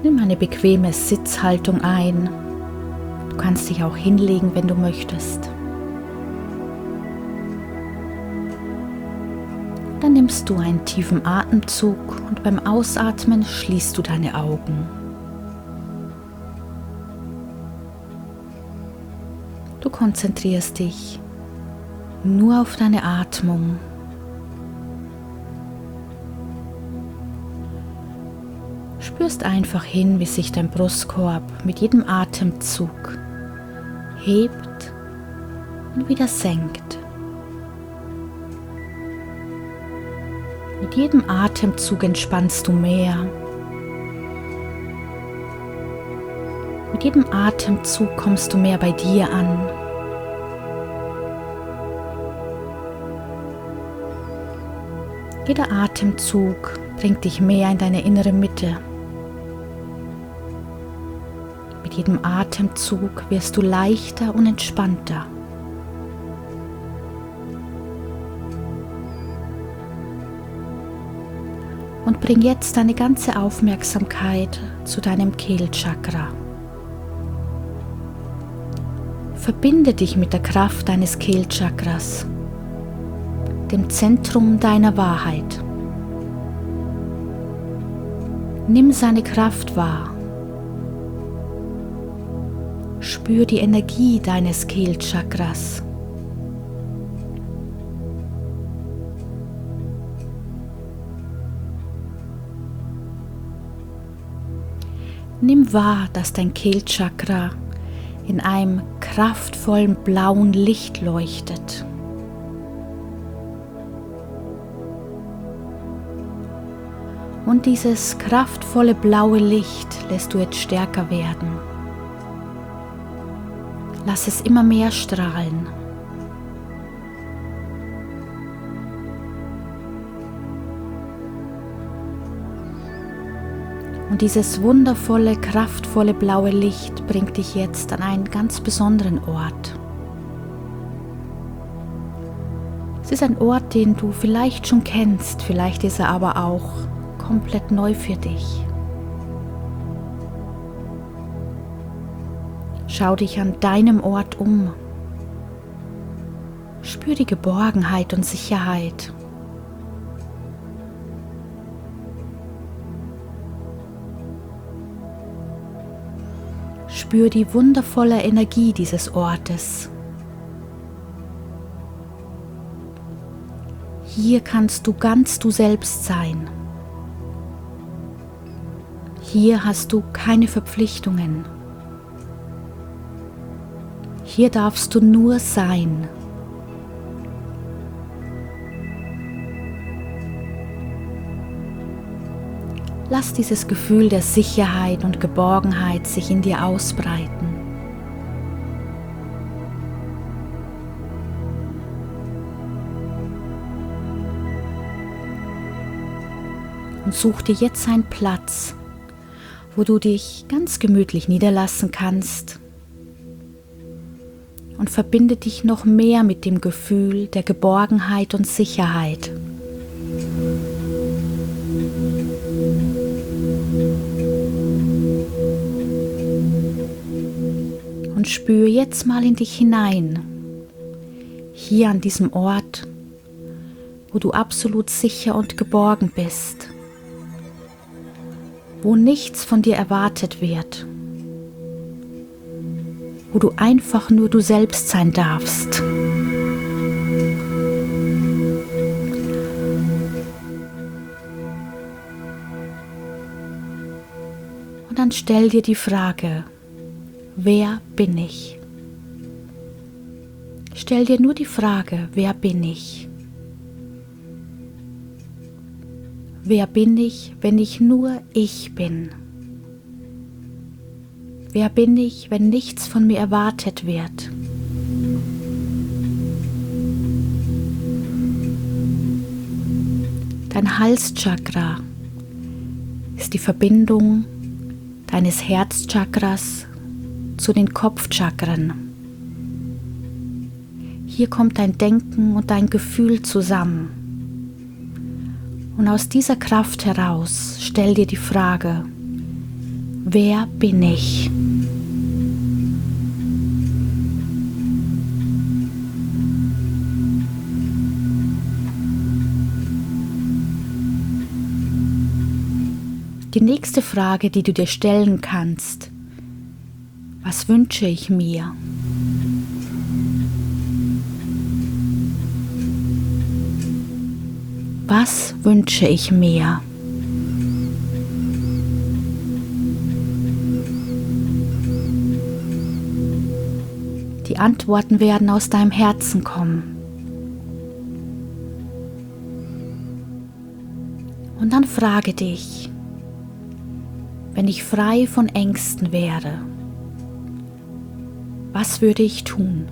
Nimm eine bequeme Sitzhaltung ein. Du kannst dich auch hinlegen, wenn du möchtest. Dann nimmst du einen tiefen Atemzug und beim Ausatmen schließt du deine Augen. Du konzentrierst dich nur auf deine Atmung. Spürst einfach hin, wie sich dein Brustkorb mit jedem Atemzug hebt und wieder senkt. Mit jedem Atemzug entspannst du mehr. Mit jedem Atemzug kommst du mehr bei dir an. Jeder Atemzug bringt dich mehr in deine innere Mitte. Mit jedem Atemzug wirst du leichter und entspannter. Und bring jetzt deine ganze Aufmerksamkeit zu deinem Kehlchakra. Verbinde dich mit der Kraft deines Kehlchakras, dem Zentrum deiner Wahrheit. Nimm seine Kraft wahr. Spür die Energie deines Kehlchakras. Nimm wahr, dass dein Kehlchakra in einem kraftvollen blauen Licht leuchtet. Und dieses kraftvolle blaue Licht lässt du jetzt stärker werden. Lass es immer mehr strahlen. Und dieses wundervolle, kraftvolle blaue Licht bringt dich jetzt an einen ganz besonderen Ort. Es ist ein Ort, den du vielleicht schon kennst, vielleicht ist er aber auch komplett neu für dich. Schau dich an deinem Ort um. Spür die Geborgenheit und Sicherheit. Spür die wundervolle Energie dieses Ortes. Hier kannst du ganz du selbst sein. Hier hast du keine Verpflichtungen. Hier darfst du nur sein. Lass dieses Gefühl der Sicherheit und Geborgenheit sich in dir ausbreiten. Und such dir jetzt einen Platz, wo du dich ganz gemütlich niederlassen kannst und verbinde dich noch mehr mit dem Gefühl der Geborgenheit und Sicherheit. Und spür jetzt mal in dich hinein, hier an diesem Ort, wo du absolut sicher und geborgen bist, wo nichts von dir erwartet wird, wo du einfach nur du selbst sein darfst. Und dann stell dir die Frage: Wer bin ich? Stell dir nur die Frage: Wer bin ich? Wer bin ich, wenn ich nur ich bin? Wer bin ich, wenn nichts von mir erwartet wird? Dein Halschakra ist die Verbindung deines Herzchakras zu den Kopfchakren. Hier kommt dein Denken und dein Gefühl zusammen. Und aus dieser Kraft heraus stell dir die Frage: Wer bin ich? Die nächste Frage, die du dir stellen kannst: Was wünsche ich mir? Was wünsche ich mir? Die Antworten werden aus deinem Herzen kommen. Und dann frage dich: Wenn ich frei von Ängsten wäre, was würde ich tun?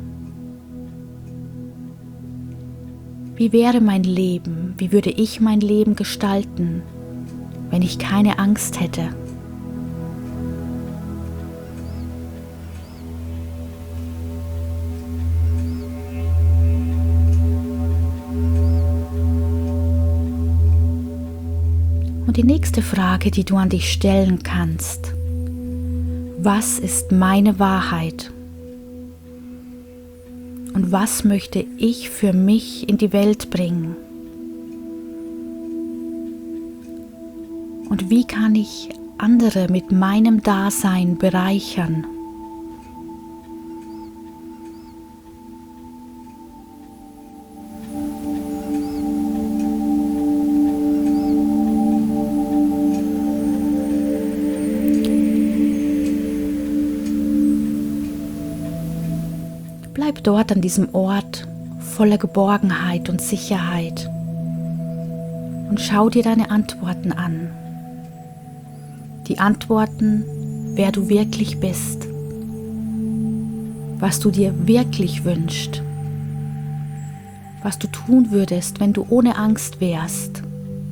Wie wäre mein Leben? Wie würde ich mein Leben gestalten, wenn ich keine Angst hätte? Und die nächste Frage, die du an dich stellen kannst: Was ist meine Wahrheit? Und was möchte ich für mich in die Welt bringen? Und wie kann ich andere mit meinem Dasein bereichern? Bleib dort an diesem Ort voller Geborgenheit und Sicherheit und schau dir deine Antworten an. Die Antworten, wer du wirklich bist, was du dir wirklich wünschst, was du tun würdest, wenn du ohne Angst wärst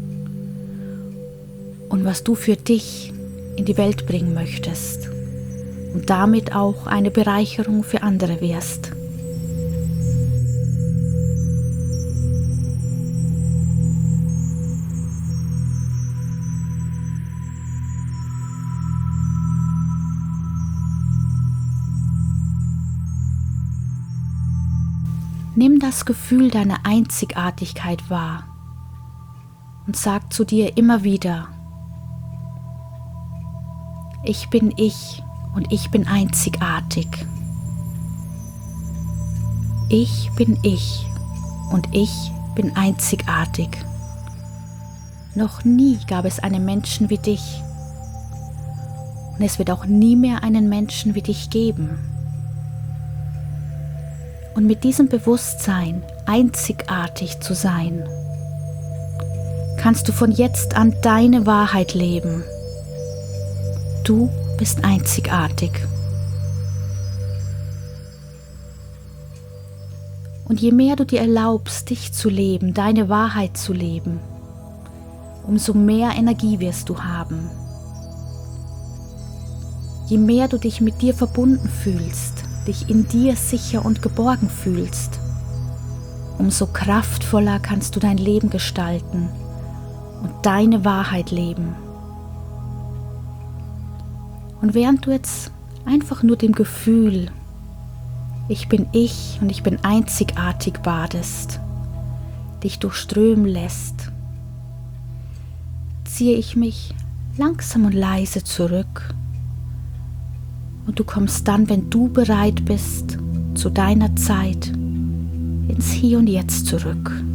und was du für dich in die Welt bringen möchtest und damit auch eine Bereicherung für andere wärst. Nimm das Gefühl deiner Einzigartigkeit wahr und sag zu dir immer wieder: Ich bin ich und ich bin einzigartig. Ich bin ich und ich bin einzigartig. Noch nie gab es einen Menschen wie dich und es wird auch nie mehr einen Menschen wie dich geben. Und mit diesem Bewusstsein, einzigartig zu sein, kannst du von jetzt an deine Wahrheit leben. Du bist einzigartig. Und je mehr du dir erlaubst, dich zu leben, deine Wahrheit zu leben, umso mehr Energie wirst du haben. Je mehr du dich mit dir verbunden fühlst, dich in dir sicher und geborgen fühlst, umso kraftvoller kannst du dein Leben gestalten und deine Wahrheit leben. Und während du jetzt einfach nur dem Gefühl, ich bin ich und ich bin einzigartig badest, dich durchströmen lässt, ziehe ich mich langsam und leise zurück. Und du kommst dann, wenn du bereit bist, zu deiner Zeit ins Hier und Jetzt zurück.